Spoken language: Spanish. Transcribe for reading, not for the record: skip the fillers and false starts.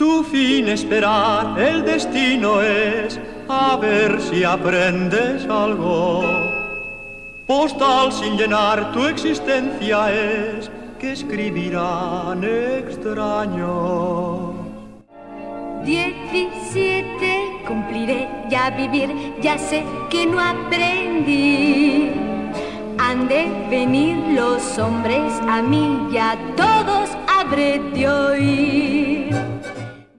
Tu fin esperar, el destino es, a ver si aprendes algo. Postal sin llenar tu existencia es, que escribirán extraño. 17 cumpliré, ya vivir, ya sé que no aprendí. Han de venir los hombres a mí, ya todos habré de oír.